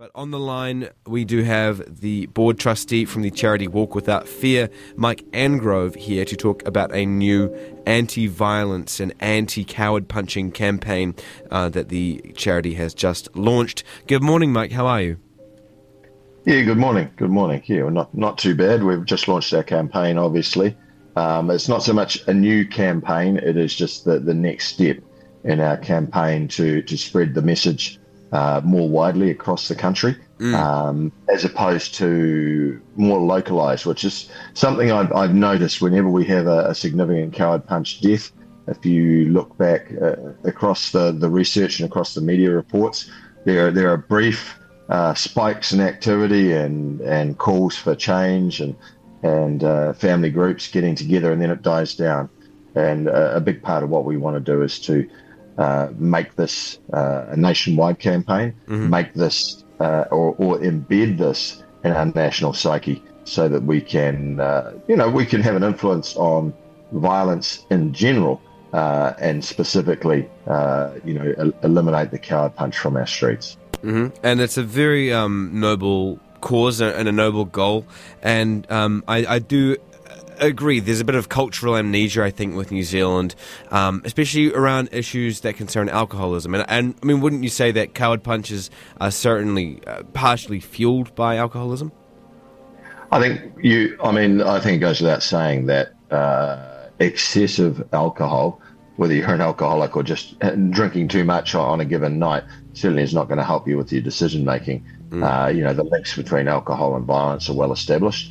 But on the line, we do have the board trustee from the charity Walk Without Fear, Mike Angrove, here to talk about a new anti-violence and anti-coward punching campaign that the charity has just launched. Good morning, Mike. How are you? Yeah, good morning. Good morning. Yeah, not too bad. We've just launched our campaign, obviously. It's not so much a new campaign, it is just the next step in our campaign to spread the message more widely across the country, as opposed to more localised, which is something I've noticed whenever we have a significant coward punch death. If you look back across the research and across the media reports, there are brief spikes in activity and calls for change and family groups getting together, and then it dies down. And a big part of what we want to do is to make this a nationwide campaign, make this or embed this in our national psyche, so that we can, we can have an influence on violence in general, and specifically, eliminate the coward punch from our streets. And it's a very noble cause and a noble goal, and I do agree there's a bit of cultural amnesia, I think, with New Zealand, especially around issues that concern alcoholism, and I mean, wouldn't you say that coward punches are certainly partially fueled by alcoholism? I think it goes without saying that excessive alcohol, whether you're an alcoholic or just drinking too much on a given night, certainly is not going to help you with your decision making. The links between alcohol and violence are well established,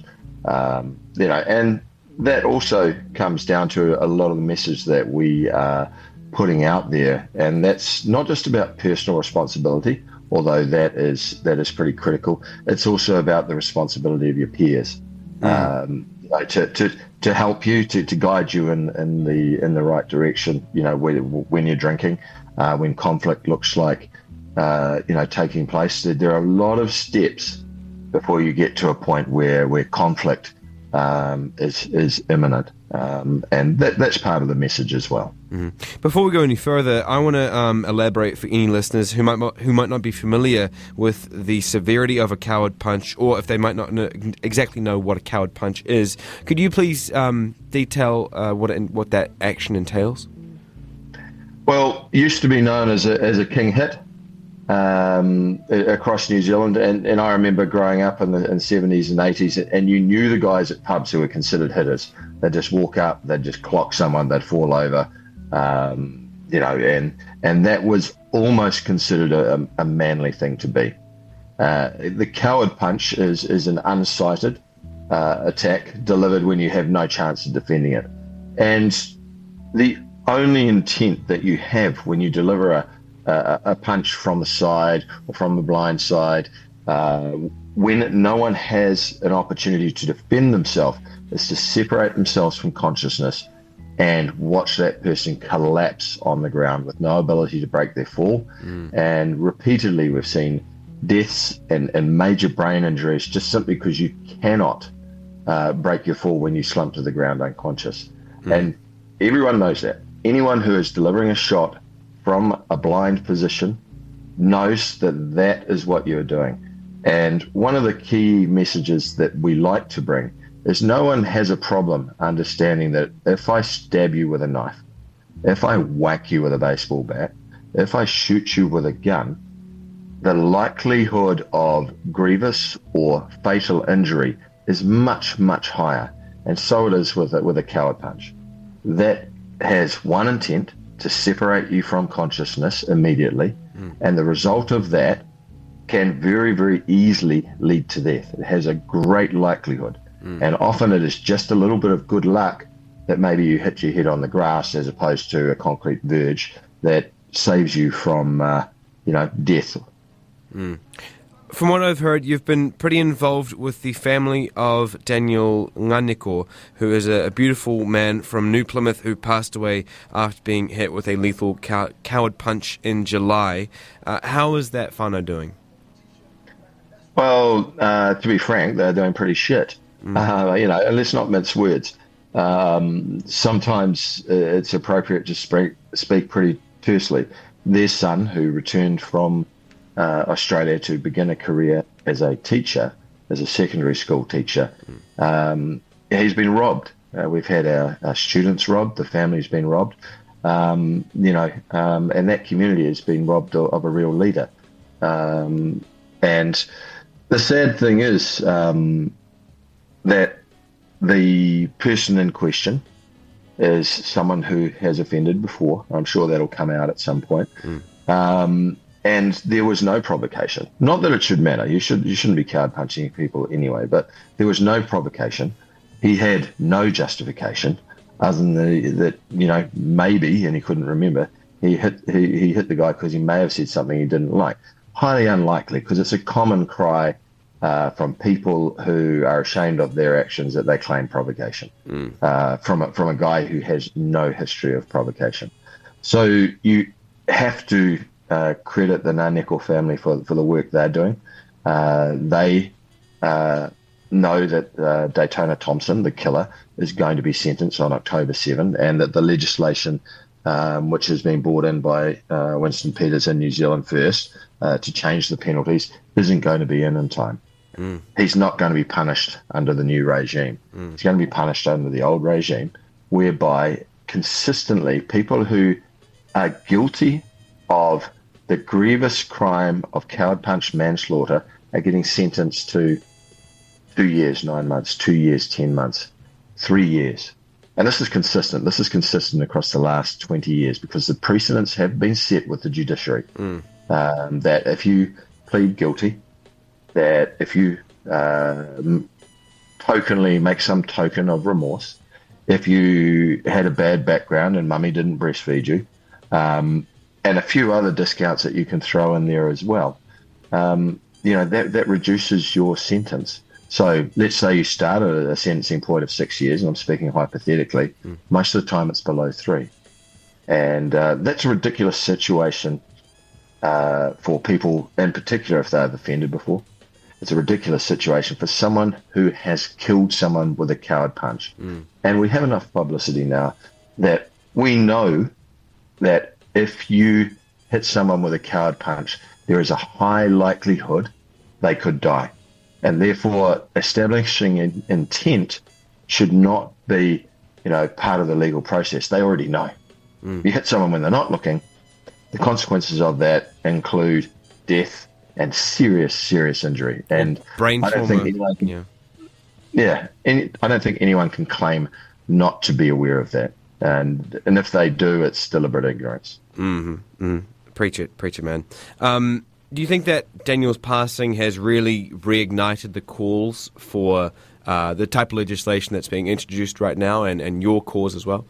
and that also comes down to a lot of the message that we are putting out there, and that's not just about personal responsibility, although that is pretty critical. It's also about the responsibility of your peers, to help you, to guide you in the right direction. When you're drinking, when conflict looks like taking place, there are a lot of steps before you get to a point where conflict is imminent, and that's part of the message as well. Before we go any further, I want to elaborate for any listeners who might not be familiar with the severity of a coward punch, or if they might not exactly know what a coward punch is. Could you please detail what that action entails? Well, it used to be known as a king hit across New Zealand, and I remember growing up in the 70s and 80s, and you knew the guys at pubs who were considered hitters. They'd just walk up, they'd just clock someone, they'd fall over, and that was almost considered a manly thing to be. The coward punch is an unsighted attack delivered when you have no chance of defending it, and the only intent that you have when you deliver a punch from the side or from the blind side, when no one has an opportunity to defend themselves, is to separate themselves from consciousness and watch that person collapse on the ground with no ability to break their fall. And repeatedly we've seen deaths and major brain injuries just simply because you cannot break your fall when you slump to the ground unconscious. And everyone knows that. Anyone who is delivering a shot from a blind position knows that is what you're doing. And one of the key messages that we like to bring is no one has a problem understanding that if I stab you with a knife, if I whack you with a baseball bat, if I shoot you with a gun, the likelihood of grievous or fatal injury is much, much higher. And so it is with a coward punch. That has one intent: to separate you from consciousness immediately, and the result of that can very, very easily lead to death. It has a great likelihood, and often it is just a little bit of good luck that maybe you hit your head on the grass as opposed to a concrete verge that saves you from, death. From what I've heard, you've been pretty involved with the family of Daniel Nganeko, who is a beautiful man from New Plymouth who passed away after being hit with a lethal coward punch in July. How is that whānau doing? Well, to be frank, they're doing pretty shit. Let's not mince words. Sometimes it's appropriate to speak pretty tersely. Their son, who returned from Australia to begin a career as a teacher, as a secondary school teacher, he's been robbed. We've had our students robbed, the family's been robbed, and that community has been robbed of a real leader. And the sad thing is that the person in question is someone who has offended before. I'm sure that'll come out at some point. And there was no provocation. Not that it should matter. You shouldn't be card punching people anyway. But there was no provocation. He had no justification other than that maybe, and he couldn't remember. He hit the guy because he may have said something he didn't like. Highly unlikely, because it's a common cry from people who are ashamed of their actions that they claim provocation from a guy who has no history of provocation. So you have to credit the Ngāneko family for the work they're doing. They know that Daytona Thompson, the killer, is going to be sentenced on October 7, and that the legislation which has been brought in by Winston Peters and New Zealand First to change the penalties isn't going to be in time. He's not going to be punished under the new regime. He's going to be punished under the old regime, whereby consistently people who are guilty of the grievous crime of coward punch manslaughter are getting sentenced to 2 years, 9 months, 2 years, 10 months, 3 years. And this is consistent. This is consistent across the last 20 years because the precedents have been set with the judiciary that if you plead guilty, that if you tokenly make some token of remorse, if you had a bad background and mummy didn't breastfeed you, and a few other discounts that you can throw in there as well, that reduces your sentence. So let's say you started at a sentencing point of 6 years, and I'm speaking hypothetically, most of the time it's below 3. And that's a ridiculous situation for people, in particular if they've offended before. It's a ridiculous situation for someone who has killed someone with a coward punch. And we have enough publicity now that we know that if you hit someone with a coward punch, there is a high likelihood they could die. And therefore, establishing intent should not be, part of the legal process. They already know. You hit someone when they're not looking, the consequences of that include death and serious, serious injury. And brain I don't trauma. think anyone can, I don't think anyone can claim not to be aware of that. And if they do, it's deliberate ignorance. Preach it, man. Do you think that Daniel's passing has really reignited the calls for the type of legislation that's being introduced right now and your cause as well?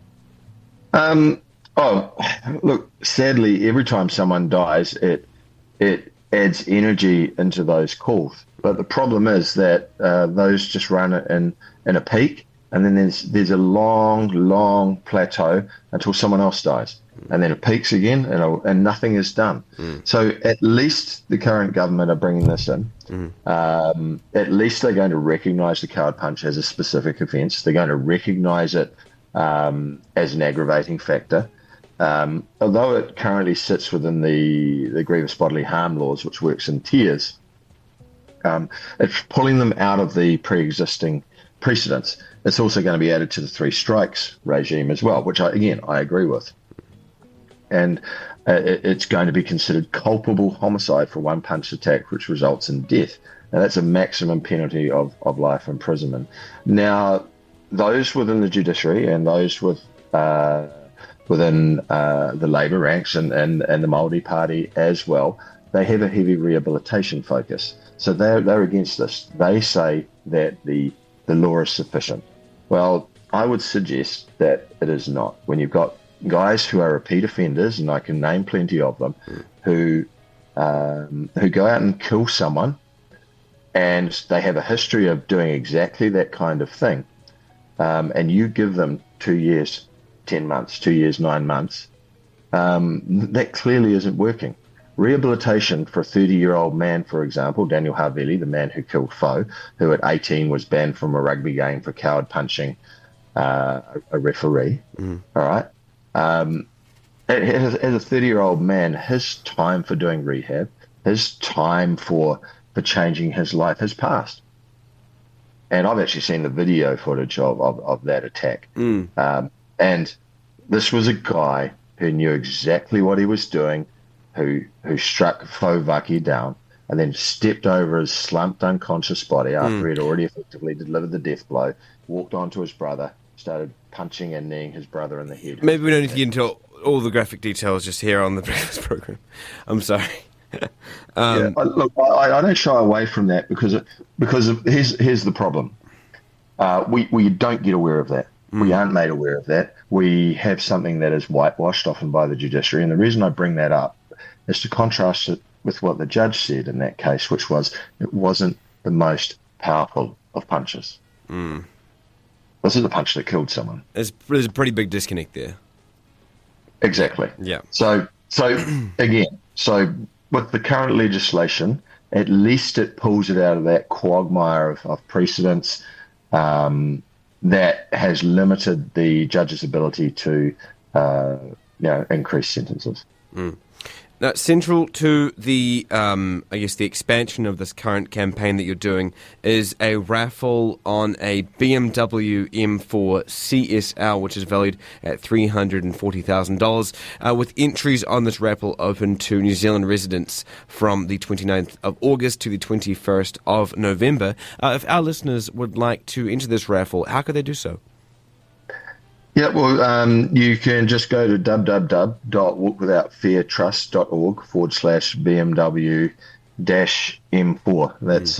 Look, sadly, every time someone dies, it adds energy into those calls. But the problem is that those just run in a peak, and then there's a long, long plateau until someone else dies. And then it peaks again, and nothing is done. So at least the current government are bringing this in. At least they're going to recognise the coward punch as a specific offence. They're going to recognise it as an aggravating factor. Although it currently sits within the grievous bodily harm laws, which works in tiers, it's pulling them out of the pre-existing precedents. It's also going to be added to the 3 strikes regime as well, which I agree with. And it's going to be considered culpable homicide for one punch attack, which results in death. Now, that's a maximum penalty of life imprisonment. Now, those within the judiciary and those within the Labour ranks and the Māori Party as well, they have a heavy rehabilitation focus. So they're against this. They say that the law is sufficient. Well, I would suggest that it is not. When you've got guys who are repeat offenders, and I can name plenty of them, who go out and kill someone, and they have a history of doing exactly that kind of thing, and you give them 2 years, 10 months, 2 years, 9 months, that clearly isn't working. Rehabilitation for a 30-year-old man, for example, Daniel Havili, the man who killed Foe, who at 18 was banned from a rugby game for coward punching a referee, all right? As a 30-year-old man, his time for doing rehab his time for changing his life has passed. And I've actually seen the video footage of that attack. And this was a guy who knew exactly what he was doing, who struck Fovaki down and then stepped over his slumped unconscious body after he'd already effectively delivered the death blow, walked on to his brother, started punching and kneeing his brother in the head. Maybe we don't need to get into all the graphic details just here on the breakfast program. I'm sorry. Look, I don't shy away from that because here's the problem. We don't get aware of that. We aren't made aware of that. We have something that is whitewashed often by the judiciary. And the reason I bring that up is to contrast it with what the judge said in that case, which was it wasn't the most powerful of punches. This is the punch that killed someone. There's a pretty big disconnect there. Exactly. Yeah. So again, with the current legislation, at least it pulls it out of that quagmire of precedents that has limited the judge's ability to, increase sentences. Now, central to the, the expansion of this current campaign that you're doing is a raffle on a BMW M4 CSL, which is valued at $340,000, with entries on this raffle open to New Zealand residents from the 29th of August to the 21st of November. If our listeners would like to enter this raffle, how could they do so? Yeah, well, you can just go to www.walkwithoutfeartrust.org/BMW-M4. That's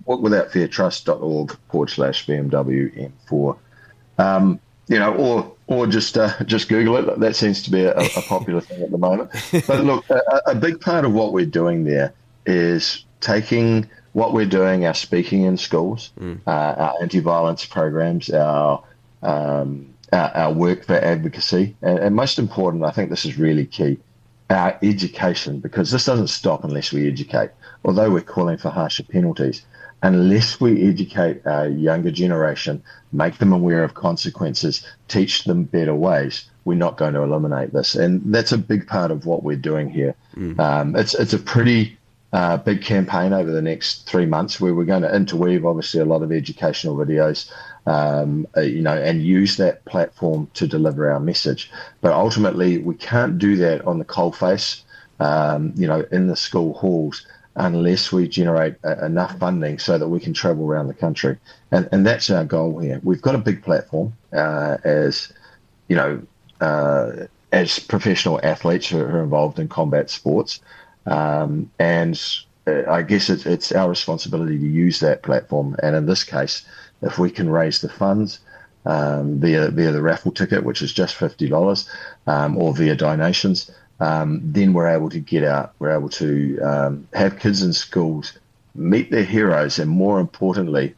walkwithoutfeartrust.org/BMW-M4. Or just Google it. That seems to be a popular thing at the moment. But look, a big part of what we're doing there is taking what we're doing, our speaking in schools, our anti-violence programs, our work for advocacy, and most important, I think this is really key, our education, because this doesn't stop unless we educate. Although we're calling for harsher penalties, unless we educate our younger generation, make them aware of consequences, teach them better ways, we're not going to eliminate this. And that's a big part of what we're doing here. It's a pretty big campaign over the next 3 months where we're going to interweave, obviously, a lot of educational videos, and use that platform to deliver our message. But ultimately, we can't do that on the coalface, in the school halls, unless we generate enough funding so that we can travel around the country. And that's our goal here. We've got a big platform as professional athletes who are involved in combat sports. And I guess it's our responsibility to use that platform. And in this case, if we can raise the funds via the raffle ticket, which is just $50, or via donations, then we're able to get out. We're able to have kids in schools meet their heroes, and more importantly,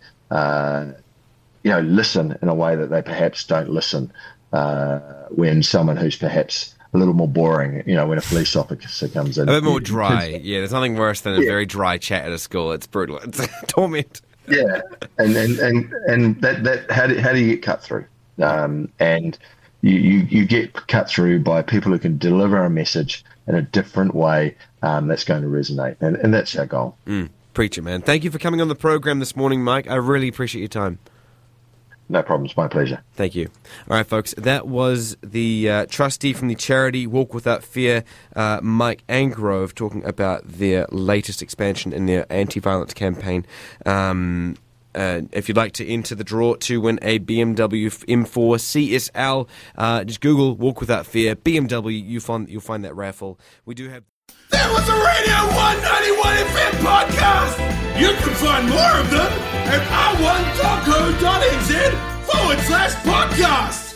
listen in a way that they perhaps don't listen when someone who's perhaps a little more boring, when a police officer comes in. A bit more dry. Yeah, there's nothing worse than a very dry chat at a school. It's brutal. It's a torment. Yeah, and that how do you get cut through? And you get cut through by people who can deliver a message in a different way that's going to resonate, and that's our goal. Preach it, man. Thank you for coming on the program this morning, Mike. I really appreciate your time. No problems. My pleasure. Thank you. All right, folks. That was the trustee from the charity Walk Without Fear, Mike Angrove, talking about their latest expansion in their anti-violence campaign. If you'd like to enter the draw to win a BMW M4 CSL, just Google Walk Without Fear, BMW. You'll find that raffle. We do have... That was the Radio 191 FM podcast. You can find more of them at r1.co.nz/podcast.